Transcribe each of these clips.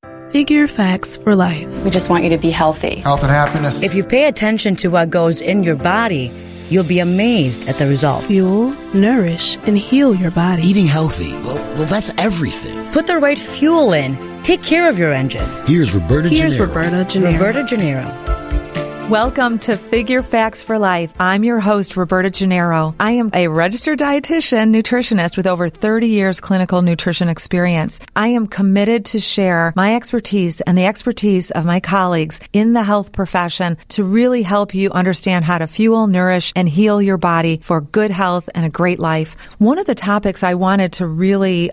Figure Facts for Life. We just want you to be healthy. Health and happiness. If you pay attention to what goes in your body, you'll be amazed at the results. Fuel, nourish, and heal your body. Eating healthy, well, that's everything. Put the right fuel in. Take care of your engine. Here's Roberta Gennaro. Roberta Gennaro. Welcome to Figure Facts for Life. I'm your host, Roberta Gennaro. I am a registered dietitian, nutritionist with over 30 years clinical nutrition experience. I am committed to share my expertise and the expertise of my colleagues in the health profession to really help you understand how to fuel, nourish, and heal your body for good health and a great life. One of the topics I wanted to really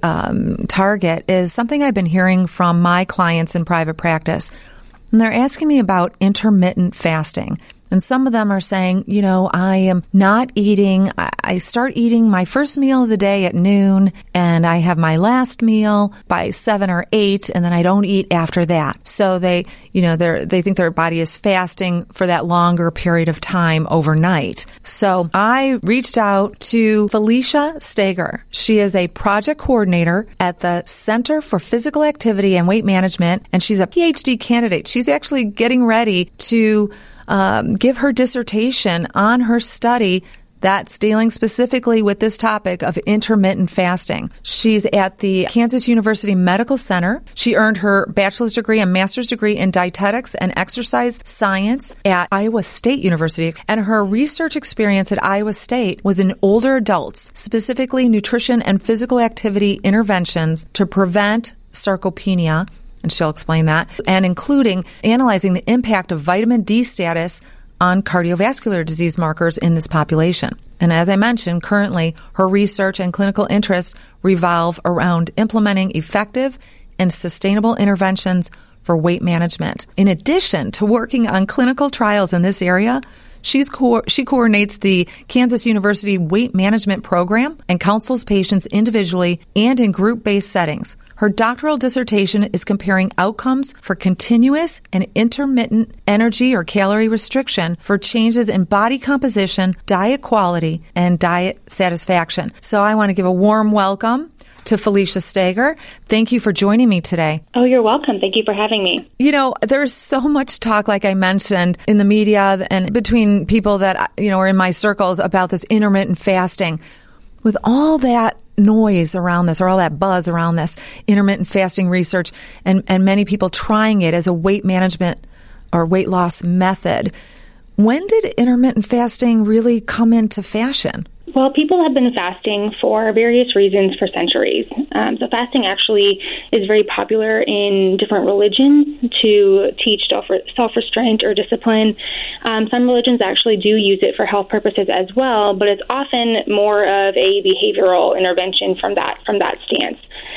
target is something I've been hearing from my clients in private practice. And they're asking me about intermittent fasting. And some of them are saying, I am not eating. I start eating my first meal of the day at noon, and I have my last meal by 7 or 8, and then I don't eat after that. So they think their body is fasting for that longer period of time overnight. So I reached out to Felicia Steger. She is a project coordinator at the Center for Physical Activity and Weight Management, and she's a PhD candidate. She's actually getting ready to give her dissertation on her study that's dealing specifically with this topic of intermittent fasting. She's at the Kansas University Medical Center. She earned her bachelor's degree and master's degree in dietetics and exercise science at Iowa State University. And her research experience at Iowa State was in older adults, specifically nutrition and physical activity interventions to prevent sarcopenia, and she'll explain that, and including analyzing the impact of vitamin D status on cardiovascular disease markers in this population. And as I mentioned, currently her research and clinical interests revolve around implementing effective and sustainable interventions for weight management. In addition to working on clinical trials in this area, she coordinates the Kansas University Weight Management Program and counsels patients individually and in group-based settings. Her doctoral dissertation is comparing outcomes for continuous and intermittent energy or calorie restriction for changes in body composition, diet quality, and diet satisfaction. So I want to give a warm welcome to Felicia Steger. Thank you for joining me today. Oh, you're welcome. Thank you for having me. There's so much talk, like I mentioned, in the media and between people that, are in my circles about this intermittent fasting. With all that noise around this, or all that buzz around this intermittent fasting research, and many people trying it as a weight management or weight loss method, when did intermittent fasting really come into fashion? Well, people have been fasting for various reasons for centuries. So fasting actually is very popular in different religions to teach self-restraint or discipline. Some religions actually do use it for health purposes as well, but it's often more of a behavioral intervention from that stance.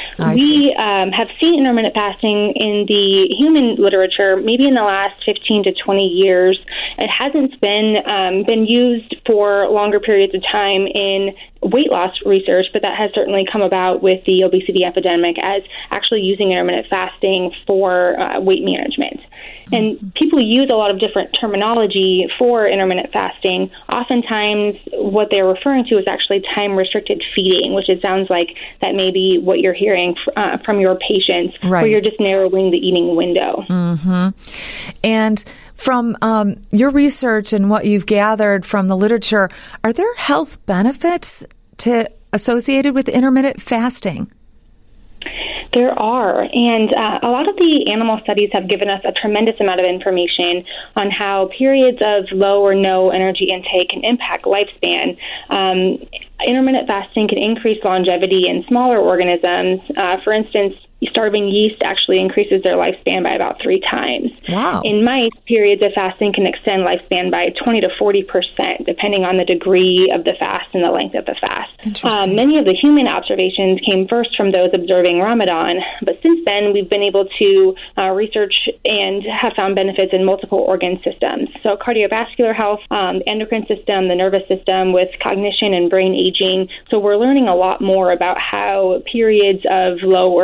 We have seen intermittent fasting in the human literature maybe in the last 15 to 20 years. It hasn't been used for longer periods of time in weight loss research, but that has certainly come about with the obesity epidemic as actually using intermittent fasting for weight management. And people use a lot of different terminology for intermittent fasting. Oftentimes, what they're referring to is actually time-restricted feeding, which it sounds like that may be what you're hearing from your patients, right, where you're just narrowing the eating window. Mm-hmm. And from your research and what you've gathered from the literature, are there health benefits associated with intermittent fasting? There are, and a lot of the animal studies have given us a tremendous amount of information on how periods of low or no energy intake can impact lifespan. Intermittent fasting can increase longevity in smaller organisms. For instance, starving yeast actually increases their lifespan by about 3 times. Wow. In mice, periods of fasting can extend lifespan by 20 to 40%, depending on the degree of the fast and the length of the fast. Many of the human observations came first from those observing Ramadan, but since then we've been able to research and have found benefits in multiple organ systems. So cardiovascular health, the endocrine system, the nervous system, with cognition and brain aging. So we're learning a lot more about how periods of low or reduced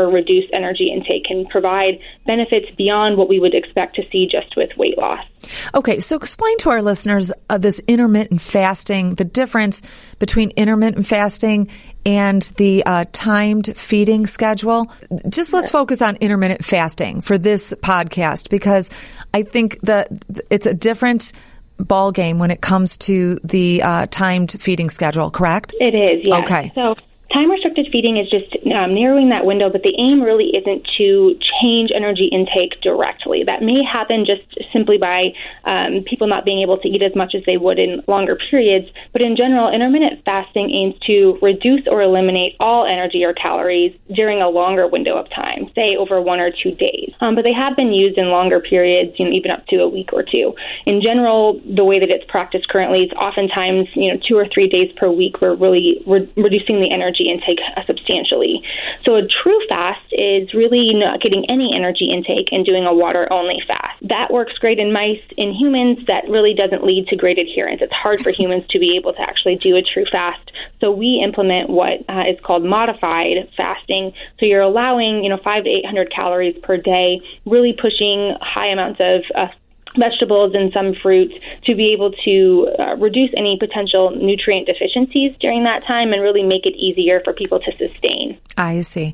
reduced energy intake can provide benefits beyond what we would expect to see just with weight loss. Okay, so explain to our listeners this intermittent fasting, the difference between intermittent fasting and the timed feeding schedule. Just let's focus on intermittent fasting for this podcast, because I think that it's a different ball game when it comes to the timed feeding schedule, correct? It is, yes. Okay. So time-restricted feeding is just narrowing that window, but the aim really isn't to change energy intake directly. That may happen just simply by people not being able to eat as much as they would in longer periods, but in general, intermittent fasting aims to reduce or eliminate all energy or calories during a longer window of time, say over 1 or 2 days. But they have been used in longer periods, even up to a week or two. In general, the way that it's practiced currently is oftentimes, 2 or 3 days per week, we're really reducing the energy intake substantially. So a true fast is really not getting any energy intake and doing a water-only fast. That works great in mice. In humans, that really doesn't lead to great adherence. It's hard for humans to be able to actually do a true fast. So we implement what is called modified fasting. So you're allowing, 500 to 800 calories per day, really pushing high amounts of vegetables and some fruits to be able to reduce any potential nutrient deficiencies during that time and really make it easier for people to sustain. I see.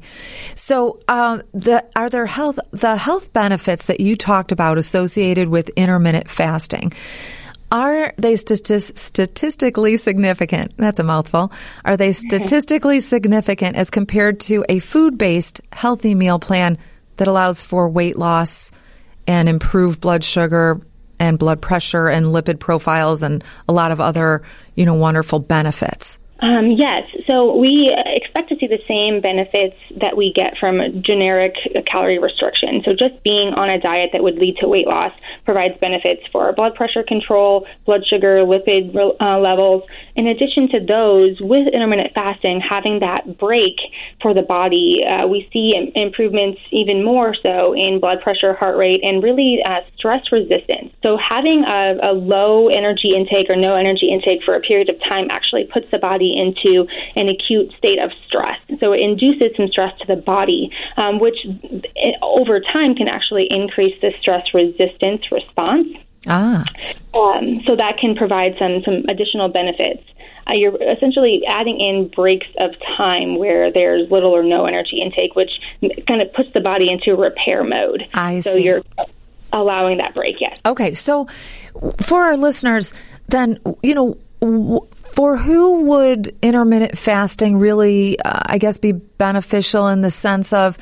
So are there the health benefits that you talked about associated with intermittent fasting? Are they statistically significant? That's a mouthful. Are they statistically significant as compared to a food-based healthy meal plan that allows for weight loss and improved blood sugar and blood pressure and lipid profiles and a lot of other, wonderful benefits? Yes. So we expect to see the same benefits that we get from generic calorie restriction. So just being on a diet that would lead to weight loss provides benefits for blood pressure control, blood sugar, lipid levels. In addition to those, with intermittent fasting, having that break for the body, we see improvements even more so in blood pressure, heart rate, and really stress resistance. So having a low energy intake or no energy intake for a period of time actually puts the body into an acute state of stress. So it induces some stress to the body, which over time can actually increase the stress resistance response. So that can provide some additional benefits. You're essentially adding in breaks of time where there's little or no energy intake, which kind of puts the body into repair mode. I see. So you're allowing that break, yes. Okay, so for our listeners, then, for who would intermittent fasting really, be beneficial in the sense of,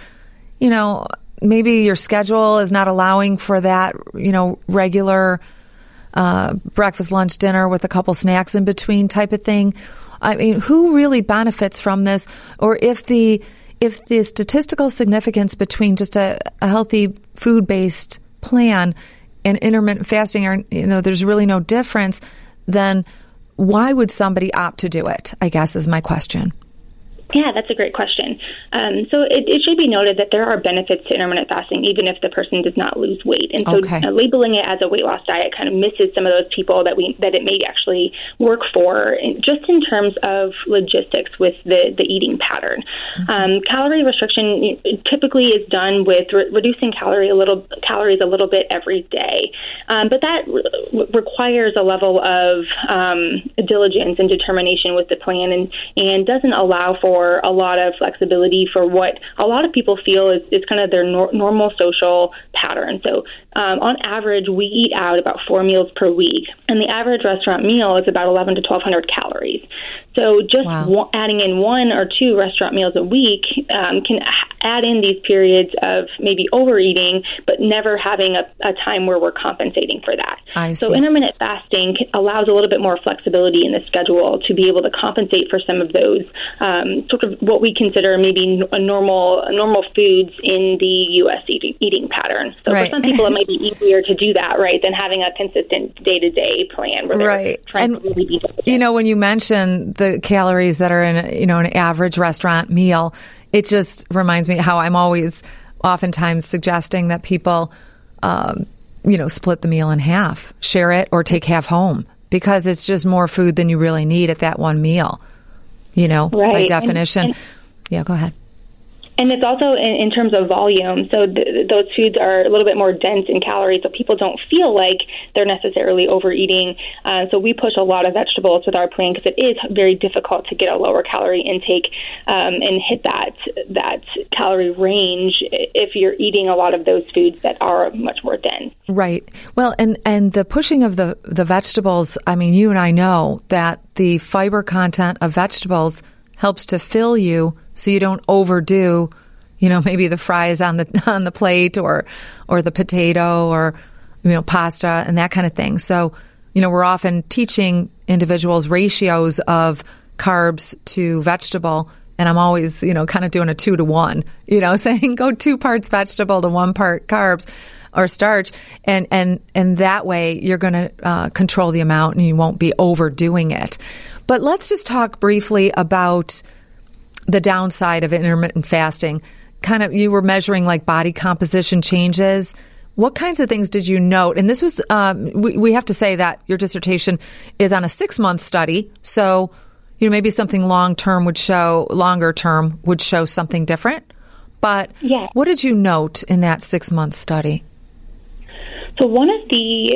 maybe your schedule is not allowing for that, regular breakfast, lunch, dinner with a couple snacks in between type of thing? I mean, who really benefits from this? Or if the statistical significance between just a healthy food-based plan and intermittent fasting are, there's really no difference, then why would somebody opt to do it, I guess, is my question. Yeah, that's a great question. So it should be noted that there are benefits to intermittent fasting, even if the person does not lose weight. And so labeling it as a weight loss diet kind of misses some of those people that it may actually work for, just in terms of logistics with the eating pattern. Mm-hmm. Calorie restriction typically is done with reducing calories a little bit every day. But that requires a level of diligence and determination with the plan and doesn't allow for a lot of flexibility for what a lot of people feel is kind of their normal social pattern. So on average, we eat out about 4 meals per week, and the average restaurant meal is about 1,100 to 1,200 calories. So just adding in 1 or 2 restaurant meals a week can add in these periods of maybe overeating, but never having a time where we're compensating for that. So intermittent fasting allows a little bit more flexibility in the schedule to be able to compensate for some of those sort of what we consider maybe normal foods in the U.S. eating pattern. So for some people, it might be easier to do that, right, than having a consistent day-to-day plan where they're trying to really be diligent. When you mention the calories that are in an average restaurant meal, it just reminds me how I'm always oftentimes suggesting that people split the meal in half, share it, or take half home, because it's just more food than you really need at that one meal, by definition. And go ahead. And it's also in terms of volume. So those foods are a little bit more dense in calories, so people don't feel like they're necessarily overeating. So we push a lot of vegetables with our plan because it is very difficult to get a lower calorie intake and hit that calorie range if you're eating a lot of those foods that are much more dense. Right. Well, and the pushing of the vegetables, I mean, you and I know that the fiber content of vegetables helps to fill you so you don't overdo, maybe the fries on the plate or the potato or, pasta and that kind of thing. So, we're often teaching individuals ratios of carbs to vegetable. And I'm always, kind of doing a 2-to-1, saying go 2 parts vegetable to 1 part carbs or starch. And that way you're going to control the amount and you won't be overdoing it. But let's just talk briefly about the downside of intermittent fasting. Kind of, you were measuring like body composition changes. What kinds of things did you note? And this was, we have to say that your dissertation is on a 6-month study. So, maybe something longer term would show something different. But yes. What did you note in that 6-month study? So one of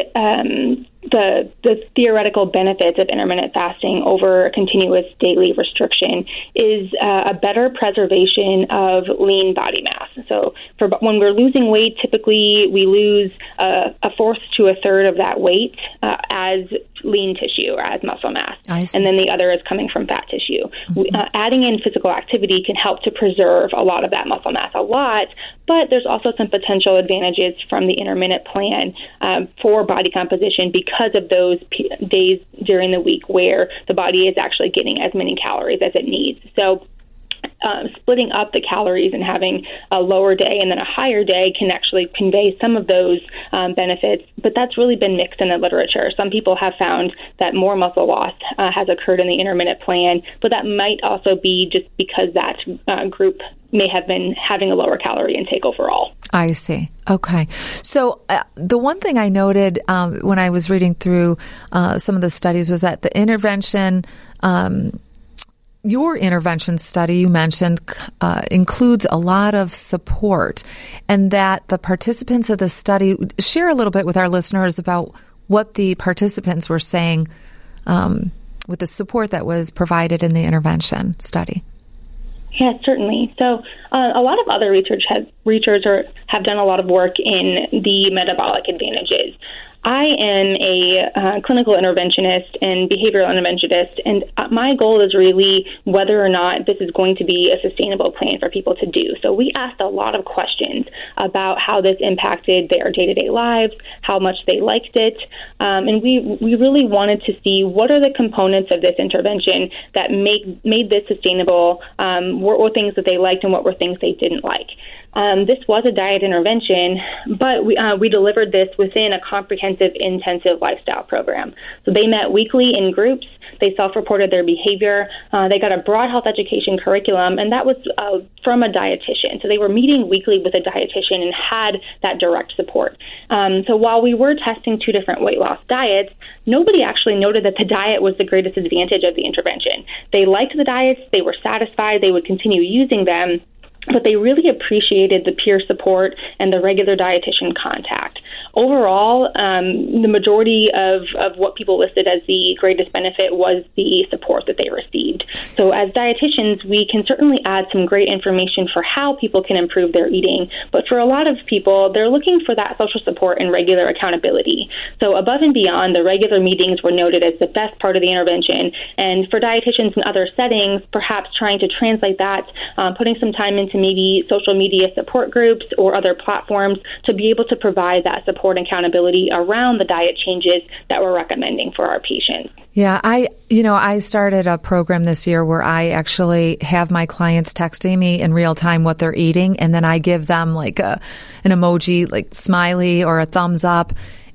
the theoretical benefits of intermittent fasting over continuous daily restriction is a better preservation of lean body mass. So when we're losing weight, typically we lose a fourth to a third of that weight as lean tissue or as muscle mass. And then the other is coming from fat tissue. Mm-hmm. Adding in physical activity can help to preserve a lot of that muscle mass but there's also some potential advantages from the intermittent plan for body composition because of those days during the week where the body is actually getting as many calories as it needs. So splitting up the calories and having a lower day and then a higher day can actually convey some of those benefits, but that's really been mixed in the literature. Some people have found that more muscle loss has occurred in the intermittent plan, but that might also be just because that group may have been having a lower calorie intake overall. I see. Okay. So the one thing I noted when I was reading through some of the studies was that the intervention your intervention study you mentioned includes a lot of support, and that the participants of the study, share a little bit with our listeners about what the participants were saying with the support that was provided in the intervention study. Yes, certainly. So a lot of other researchers have done a lot of work in the metabolic advantages. I am a clinical interventionist and behavioral interventionist, and my goal is really whether or not this is going to be a sustainable plan for people to do. So we asked a lot of questions about how this impacted their day-to-day lives, how much they liked it, and we really wanted to see what are the components of this intervention that made this sustainable, what were things that they liked and what were things they didn't like. This was a diet intervention, but we delivered this within a comprehensive intensive lifestyle program. So they met weekly in groups. They self-reported their behavior. They got a broad health education curriculum, and that was from a dietitian. So they were meeting weekly with a dietitian and had that direct support. So while we were testing 2 different weight loss diets, nobody actually noted that the diet was the greatest advantage of the intervention. They liked the diets. They were satisfied. They would continue using them. But they really appreciated the peer support and the regular dietitian contact. Overall, the majority of what people listed as the greatest benefit was the support that they received. So as dietitians, we can certainly add some great information for how people can improve their eating. But for a lot of people, they're looking for that social support and regular accountability. So above and beyond, the regular meetings were noted as the best part of the intervention. And for dietitians in other settings, perhaps trying to translate that, putting some time into maybe social media support groups or other platforms to be able to provide that support and accountability around the diet changes that we're recommending for our patients. Yeah, I started a program this year where I actually have my clients texting me in real time what they're eating, and then I give them like an emoji, like smiley or a thumbs up,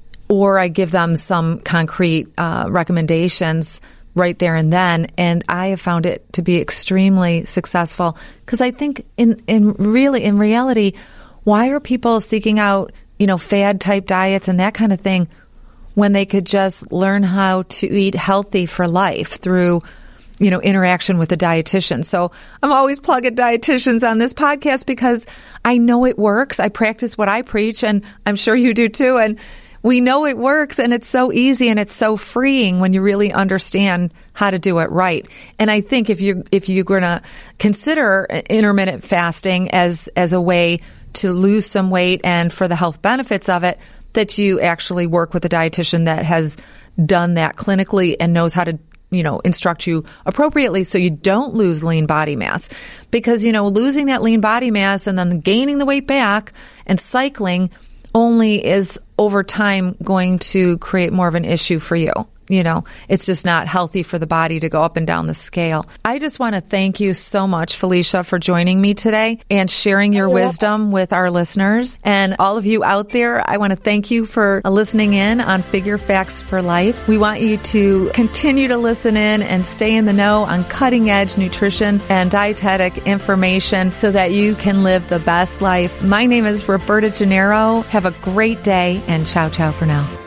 or I give them some concrete recommendations right there and then. And I have found it to be extremely successful because I think in reality, why are people seeking out, fad type diets and that kind of thing when they could just learn how to eat healthy for life through, interaction with a dietitian. So I'm always plugging dietitians on this podcast because I know it works. I practice what I preach, and I'm sure you do too. And we know it works, and it's so easy and it's so freeing when you really understand how to do it right. And I think if you're going to consider intermittent fasting as a way to lose some weight and for the health benefits of it, that you actually work with a dietitian that has done that clinically and knows how to instruct you appropriately so you don't lose lean body mass. Because, losing that lean body mass and then gaining the weight back and cycling only is over time going to create more of an issue for you. It's just not healthy for the body to go up and down the scale. I just want to thank you so much, Felicia, for joining me today and sharing your wisdom with our listeners. And all of you out there, I want to thank you for listening in on Figure Facts for Life. We want you to continue to listen in and stay in the know on cutting edge nutrition and dietetic information so that you can live the best life. My name is Roberta Gennaro. Have a great day, and ciao, ciao for now.